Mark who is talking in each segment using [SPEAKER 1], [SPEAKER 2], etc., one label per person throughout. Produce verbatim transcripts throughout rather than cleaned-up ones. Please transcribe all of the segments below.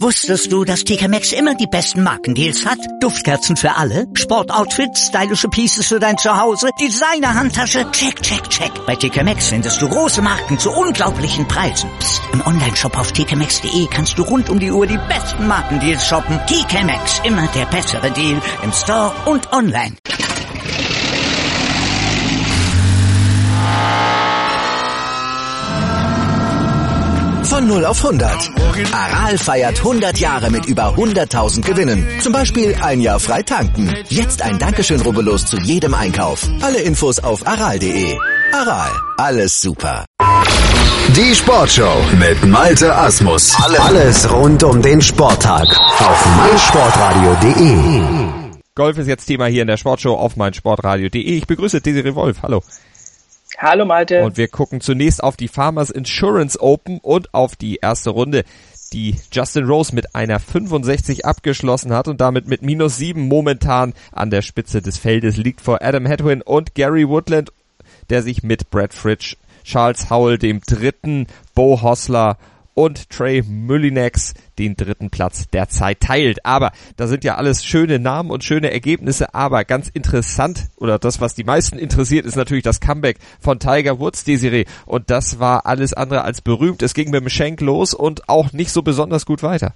[SPEAKER 1] Wusstest du, dass T K Maxx immer die besten Markendeals hat? Duftkerzen für alle, Sportoutfits, stylische Pieces für dein Zuhause, Designer-Handtasche, check, check, check. Bei T K Maxx findest du große Marken zu unglaublichen Preisen. Psst. Im Onlineshop auf t k maxx punkt d e kannst du rund um die Uhr die besten Markendeals shoppen. T K Maxx, immer der bessere Deal im Store und online.
[SPEAKER 2] Von null auf hundert. Aral feiert hundert Jahre mit über hunderttausend Gewinnen. Zum Beispiel ein Jahr frei tanken. Jetzt ein Dankeschön, rubbellos zu jedem Einkauf. Alle Infos auf aral punkt de. Aral, alles super.
[SPEAKER 3] Die Sportshow mit Malte Asmus.
[SPEAKER 4] Alles rund um den Sporttag auf meinsportradio punkt de.
[SPEAKER 5] Golf ist jetzt Thema hier in der Sportshow auf meinsportradio punkt de. Ich begrüße Desiree Wolf. Hallo.
[SPEAKER 6] Hallo Malte.
[SPEAKER 5] Und wir gucken zunächst auf die Farmers Insurance Open und auf die erste Runde, die Justin Rose mit einer fünfundsechzig abgeschlossen hat und damit mit minus sieben momentan an der Spitze des Feldes liegt vor Adam Hadwin und Gary Woodland, der sich mit Brad Fritsch, Charles Howell, dem dritten, Beau Hossler und Trey Mullinax den dritten Platz derzeit teilt. Aber da sind ja alles schöne Namen und schöne Ergebnisse, aber ganz interessant, oder das, was die meisten interessiert, ist natürlich das Comeback von Tiger Woods, Desiree. Und das war alles andere als berühmt. Es ging mit dem Schenk los und auch nicht so besonders gut weiter.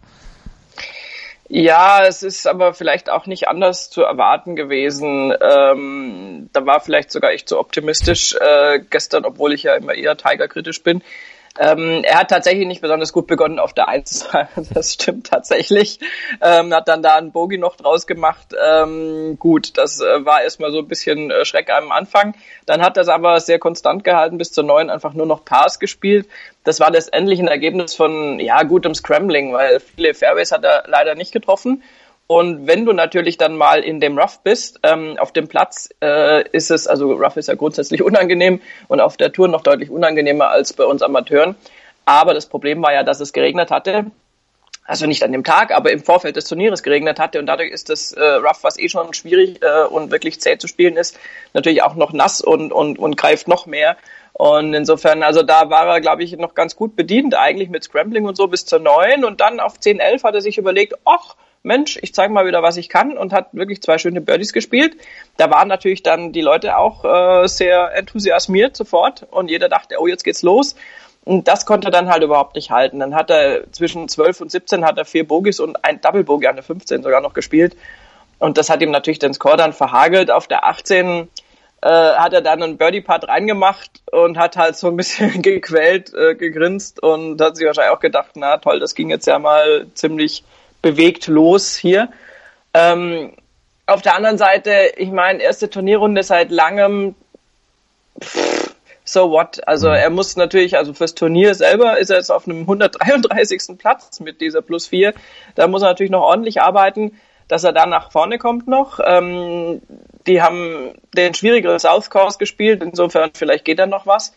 [SPEAKER 6] Ja, es ist aber vielleicht auch nicht anders zu erwarten gewesen. Ähm, da war vielleicht sogar ich zu optimistisch äh, gestern, obwohl ich ja immer eher Tiger-kritisch bin. Ähm, er hat tatsächlich nicht besonders gut begonnen auf der Eins, das stimmt tatsächlich. Ähm, hat dann da einen Bogey noch draus gemacht. Ähm, gut, das äh, war erstmal so ein bisschen äh, Schreck am Anfang. Dann hat er es aber sehr konstant gehalten, bis zur Neun einfach nur noch Pars gespielt. Das war letztendlich ein Ergebnis von, ja, gutem Scrambling, weil viele Fairways hat er leider nicht getroffen. Und wenn du natürlich dann mal in dem Rough bist, ähm, auf dem Platz äh, ist es, also Rough ist ja grundsätzlich unangenehm und auf der Tour noch deutlich unangenehmer als bei uns Amateuren. Aber das Problem war ja, dass es geregnet hatte. Also nicht an dem Tag, aber im Vorfeld des Turnieres geregnet hatte. Und dadurch ist das äh, Rough, was eh schon schwierig äh, und wirklich zäh zu spielen ist, natürlich auch noch nass und, und, und greift noch mehr. Und insofern, also da war er, glaube ich, noch ganz gut bedient, eigentlich mit Scrambling und so bis zur Neun. Und dann auf zehn elf hat er sich überlegt, ach, Mensch, ich zeige mal wieder, was ich kann, und hat wirklich zwei schöne Birdies gespielt. Da waren natürlich dann die Leute auch äh, sehr enthusiasmiert sofort und jeder dachte, oh, jetzt geht's los. Und das konnte er dann halt überhaupt nicht halten. Dann hat er zwischen zwölf und siebzehn hat er vier Bogies und ein Double Bogey an der fünfzehn sogar noch gespielt. Und das hat ihm natürlich den Score dann verhagelt. Auf der achtzehn äh, hat er dann einen Birdie-Putt reingemacht und hat halt so ein bisschen gequält, äh, gegrinst und hat sich wahrscheinlich auch gedacht, na toll, das ging jetzt ja mal ziemlich bewegt los hier. Ähm, auf der anderen Seite, ich meine, erste Turnierrunde seit langem, pff, so what? Also er muss natürlich, also fürs Turnier selber ist er jetzt auf einem hundertdreiunddreißigsten Platz mit dieser Plus vier. Da muss er natürlich noch ordentlich arbeiten, dass er da nach vorne kommt noch. Ähm, die haben den schwierigeren South Course gespielt, insofern vielleicht geht da noch was.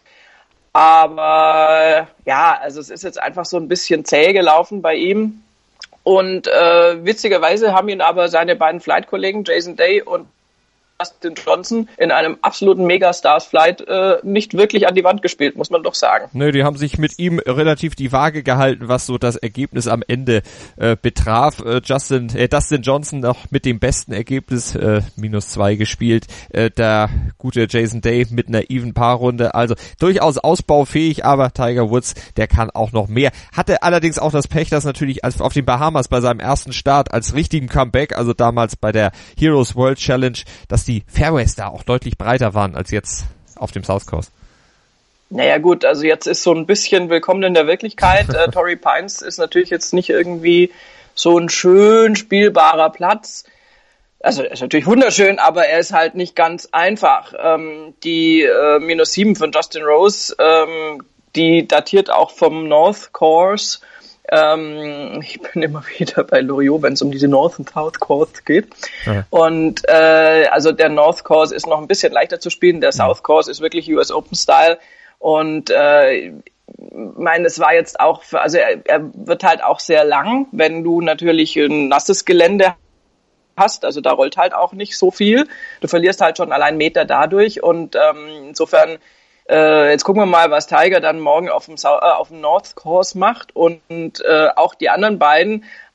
[SPEAKER 6] Aber ja, also es ist jetzt einfach so ein bisschen zäh gelaufen bei ihm. Und äh, witzigerweise haben ihn aber seine beiden Flight-Kollegen Jason Day und Dustin Johnson in einem absoluten Megastars-Flight äh, nicht wirklich an die Wand gespielt, muss man doch sagen.
[SPEAKER 5] Nö, die haben sich mit ihm relativ die Waage gehalten, was so das Ergebnis am Ende äh, betraf. Äh, Justin, äh, Dustin Johnson noch mit dem besten Ergebnis, äh, minus zwei gespielt. Äh, der gute Jason Day mit einer Even-Paar-Runde. Also durchaus ausbaufähig, aber Tiger Woods, der kann auch noch mehr. Hatte allerdings auch das Pech, dass natürlich als auf den Bahamas bei seinem ersten Start als richtigen Comeback, also damals bei der Heroes World Challenge, dass die Fairways da auch deutlich breiter waren als jetzt auf dem South Coast.
[SPEAKER 6] Naja gut, also jetzt ist so ein bisschen willkommen in der Wirklichkeit. äh, Torrey Pines ist natürlich jetzt nicht irgendwie so ein schön spielbarer Platz. Also er ist natürlich wunderschön, aber er ist halt nicht ganz einfach. Ähm, die äh, minus sieben von Justin Rose, ähm, die datiert auch vom North Course. Ähm, ich bin immer wieder bei Loriot, wenn es um diese North und South Course geht. Ja. Und äh, also der North Course ist noch ein bisschen leichter zu spielen. Der South Course ist wirklich U S Open Style. Und äh, meine, es war jetzt auch, für, also er, er wird halt auch sehr lang, wenn du natürlich ein nasses Gelände hast. Also da rollt halt auch nicht so viel. Du verlierst halt schon allein Meter dadurch. Und ähm, insofern Äh, jetzt gucken wir mal, was Tiger dann morgen auf dem, Sau- äh, auf dem North Course macht und äh, auch die anderen beiden.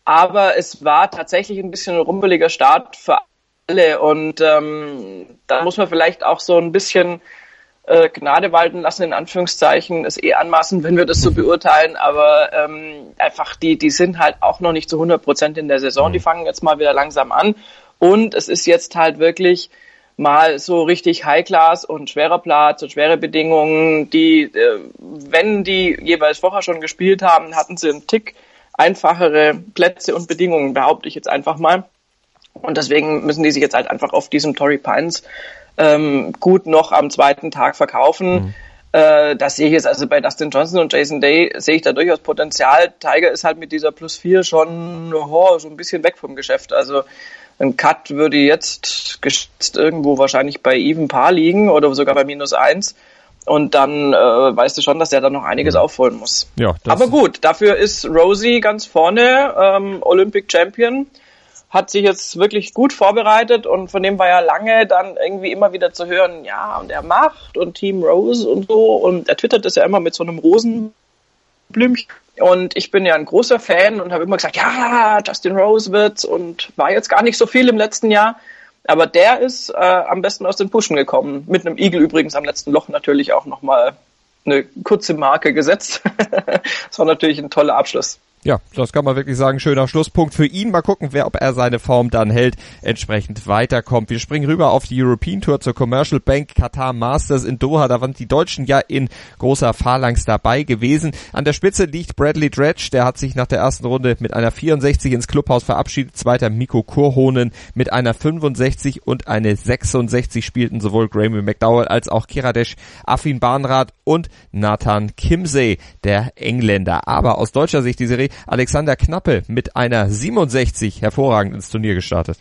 [SPEAKER 6] aber es war tatsächlich ein bisschen ein rumpeliger Start für alle und ähm, da muss man vielleicht auch so ein bisschen äh, Gnade walten lassen, in Anführungszeichen, ist eh anmaßend, wenn wir das so beurteilen, aber ähm, einfach die, die sind halt auch noch nicht zu hundert Prozent in der Saison, die fangen jetzt mal wieder langsam an und es ist jetzt halt wirklich mal so richtig High-Class und schwerer Platz und schwere Bedingungen, die, äh, wenn die jeweils vorher schon gespielt haben, hatten sie einen Tick einfachere Plätze und Bedingungen, behaupte ich jetzt einfach mal. Und deswegen müssen die sich jetzt halt einfach auf diesem Torrey Pines ähm, gut noch am zweiten Tag verkaufen. Mhm. Äh, das sehe ich jetzt also bei Dustin Johnson und Jason Day, sehe ich da durchaus Potenzial. Tiger ist halt mit dieser Plus vier schon oh, so ein bisschen weg vom Geschäft. Also ein Cut würde jetzt geschätzt irgendwo wahrscheinlich bei Even Par liegen oder sogar bei minus eins. Und dann äh, weißt du schon, dass der dann noch einiges aufholen muss. Ja, aber gut, dafür ist Rosie ganz vorne, ähm, Olympic Champion, hat sich jetzt wirklich gut vorbereitet und von dem war ja lange dann irgendwie immer wieder zu hören, ja, und er macht und Team Rose und so. Und er twittert das ja immer mit so einem Rosenblümchen. Und ich bin ja ein großer Fan und habe immer gesagt, ja, Justin Rose wird's und war jetzt gar nicht so viel im letzten Jahr. Aber der ist äh, am besten aus den Pushen gekommen. Mit einem Eagle übrigens am letzten Loch natürlich auch nochmal eine kurze Marke gesetzt. Das war natürlich ein toller Abschluss.
[SPEAKER 5] Ja, das kann man wirklich sagen. Schöner Schlusspunkt für ihn. Mal gucken, wer, ob er seine Form dann hält, entsprechend weiterkommt. Wir springen rüber auf die European Tour zur Commercial Bank Qatar Masters in Doha. Da waren die Deutschen ja in großer Phalanx dabei gewesen. An der Spitze liegt Bradley Dredge. Der hat sich nach der ersten Runde mit einer vierundsechzig ins Clubhaus verabschiedet. Zweiter Mikko Kurhonen mit einer fünfundsechzig und eine sechsundsechzig spielten sowohl Graeme McDowell als auch Kiradesh Afin Barnrath und Nathan Kimsey, der Engländer. Aber aus deutscher Sicht die Serie Alexander Knappe mit einer siebenundsechzig hervorragend ins Turnier gestartet.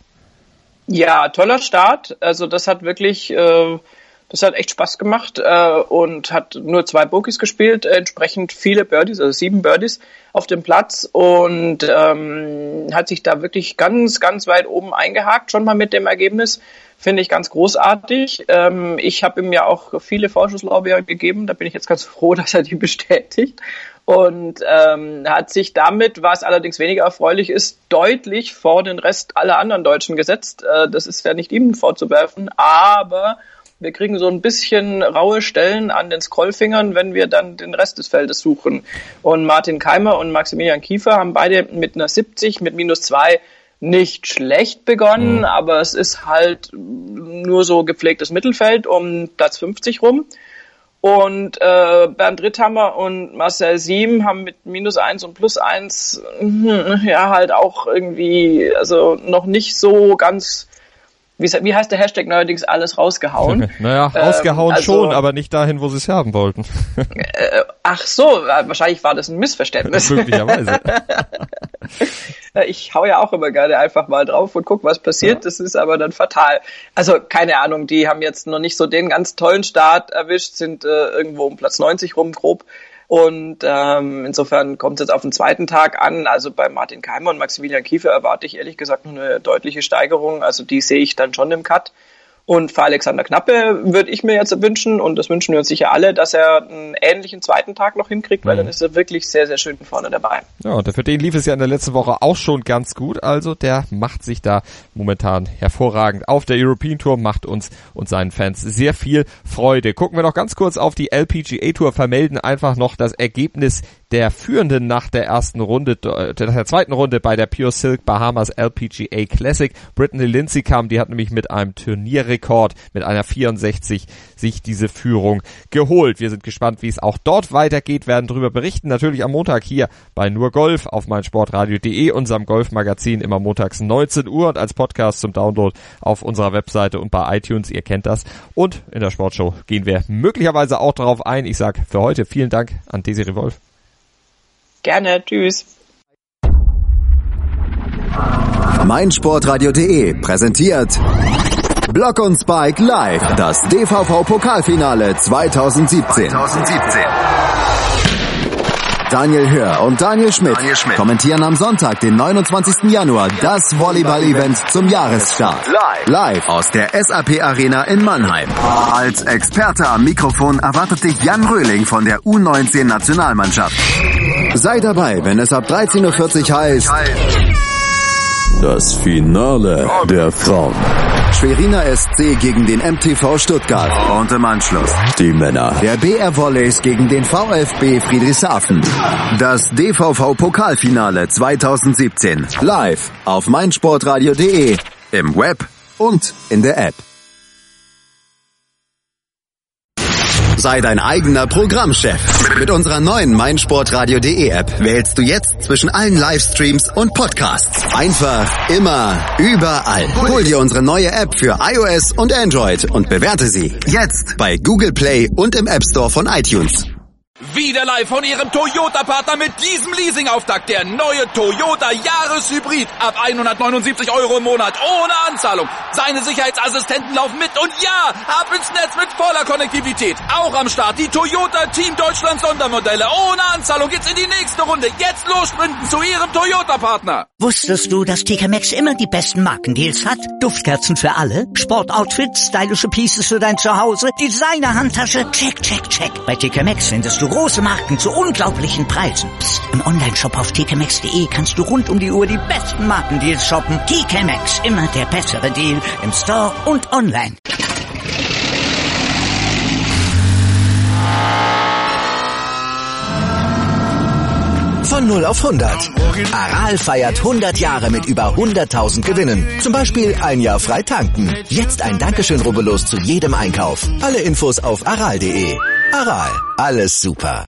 [SPEAKER 6] Ja, toller Start. Also das hat wirklich, äh, das hat echt Spaß gemacht äh, und hat nur zwei Bogies gespielt, äh, entsprechend viele Birdies, also sieben Birdies auf dem Platz und ähm, hat sich da wirklich ganz, ganz weit oben eingehakt, schon mal mit dem Ergebnis. Finde ich ganz großartig. Ähm, ich habe ihm ja auch viele Vorschusslorbeeren gegeben, da bin ich jetzt ganz froh, dass er die bestätigt. Und ähm, hat sich damit, was allerdings weniger erfreulich ist, deutlich vor den Rest aller anderen Deutschen gesetzt. Äh, das ist ja nicht ihm vorzuwerfen, aber wir kriegen so ein bisschen raue Stellen an den Scrollfingern, wenn wir dann den Rest des Feldes suchen. Und Martin Keimer und Maximilian Kiefer haben beide mit einer siebzig, mit minus zwei nicht schlecht begonnen, mhm. aber es ist halt nur so gepflegtes Mittelfeld um Platz fünfzig rum. Und äh, Bernd Ritthammer und Marcel Siem haben mit minus eins und plus eins ja halt auch irgendwie, also noch nicht so ganz, wie, wie heißt der Hashtag neuerdings, alles rausgehauen.
[SPEAKER 5] Naja, rausgehauen ähm, also, schon, aber nicht dahin, wo sie es haben wollten.
[SPEAKER 6] Äh, ach so, wahrscheinlich war das ein Missverständnis.
[SPEAKER 5] Möglicherweise.
[SPEAKER 6] Ich hau ja auch immer gerne einfach mal drauf und guck, was passiert. Ja. Das ist aber dann fatal. Also keine Ahnung, die haben jetzt noch nicht so den ganz tollen Start erwischt, sind äh, irgendwo um Platz neunzig rum grob. Und ähm, insofern kommt es jetzt auf den zweiten Tag an. Also bei Martin Keimer und Maximilian Kiefer erwarte ich ehrlich gesagt noch eine deutliche Steigerung. Also die sehe ich dann schon im Cut. Und für Alexander Knappe würde ich mir jetzt wünschen, und das wünschen wir uns sicher alle, dass er einen ähnlichen zweiten Tag noch hinkriegt, weil mhm. dann ist er wirklich sehr, sehr schön vorne dabei.
[SPEAKER 5] Ja, und für den lief es ja in der letzten Woche auch schon ganz gut. Also der macht sich da momentan hervorragend auf der European Tour, macht uns und seinen Fans sehr viel Freude. Gucken wir noch ganz kurz auf die L P G A Tour, vermelden einfach noch das Ergebnis der Führenden nach der ersten Runde, nach der zweiten Runde bei der Pure Silk Bahamas L P G A Classic. Brittany Lindsey kam, die hat nämlich mit einem Turnierrekord, mit einer vierundsechzig, sich diese Führung geholt. Wir sind gespannt, wie es auch dort weitergeht, werden darüber berichten. Natürlich am Montag hier bei Nur Golf auf meinsportradio punkt de, unserem Golfmagazin, immer montags neunzehn Uhr und als Podcast zum Download auf unserer Webseite und bei iTunes, ihr kennt das. Und in der Sportshow gehen wir möglicherweise auch darauf ein. Ich sage für heute vielen Dank an Desiree Wolf.
[SPEAKER 6] Gerne, tschüss.
[SPEAKER 3] meinsportradio punkt de präsentiert Block und Spike live, das D V V-Pokalfinale zwanzig siebzehn. Daniel Hör und Daniel Schmidt, Daniel Schmidt kommentieren am Sonntag, den neunundzwanzigsten Januar, das Volleyball-Event zum Jahresstart. Live. Live aus der S A P Arena in Mannheim. Als Experte am Mikrofon erwartet dich Jan Röhling von der U neunzehn Nationalmannschaft. Sei dabei, wenn es ab dreizehn Uhr vierzig heißt Das Finale der Frauen. Schweriner S C gegen den M T V Stuttgart. Und im Anschluss die Männer. Der B R Volleys gegen den VfB Friedrichshafen. Das D V V-Pokalfinale zweitausendsiebzehn. Live auf meinsportradio punkt de, im Web und in der App. Sei dein eigener Programmchef. Mit unserer neuen meinsportradio punkt de App wählst du jetzt zwischen allen Livestreams und Podcasts. Einfach, immer, überall. Hol dir unsere neue App für iOS und Android und bewerte sie jetzt bei Google Play und im App Store von iTunes.
[SPEAKER 7] Wieder live von Ihrem Toyota-Partner mit diesem Leasing-Auftakt. Der neue Toyota Jahreshybrid. Ab hundertneunundsiebzig Euro im Monat. Ohne Anzahlung. Seine Sicherheitsassistenten laufen mit. Und ja, ab ins Netz mit voller Konnektivität. Auch am Start die Toyota Team Deutschland Sondermodelle. Ohne Anzahlung geht's in die nächste Runde. Jetzt los sprinten zu Ihrem Toyota-Partner.
[SPEAKER 1] Wusstest du, dass T K Maxx immer die besten Markendeals hat? Duftkerzen für alle, Sportoutfits, stylische Pieces für dein Zuhause, Designer-Handtasche, check, check, check. Bei T K Maxx findest du große Marken zu unglaublichen Preisen. Psst. Im Onlineshop auf t k maxx punkt de kannst du rund um die Uhr die besten Markendeals shoppen. T K Maxx, immer der bessere Deal im Store und online.
[SPEAKER 2] Von null auf hundert. Aral feiert hundert Jahre mit über hunderttausend Gewinnen. Zum Beispiel ein Jahr frei tanken. Jetzt ein Dankeschön, rubbellos zu jedem Einkauf. Alle Infos auf aral punkt de. Aral, alles super.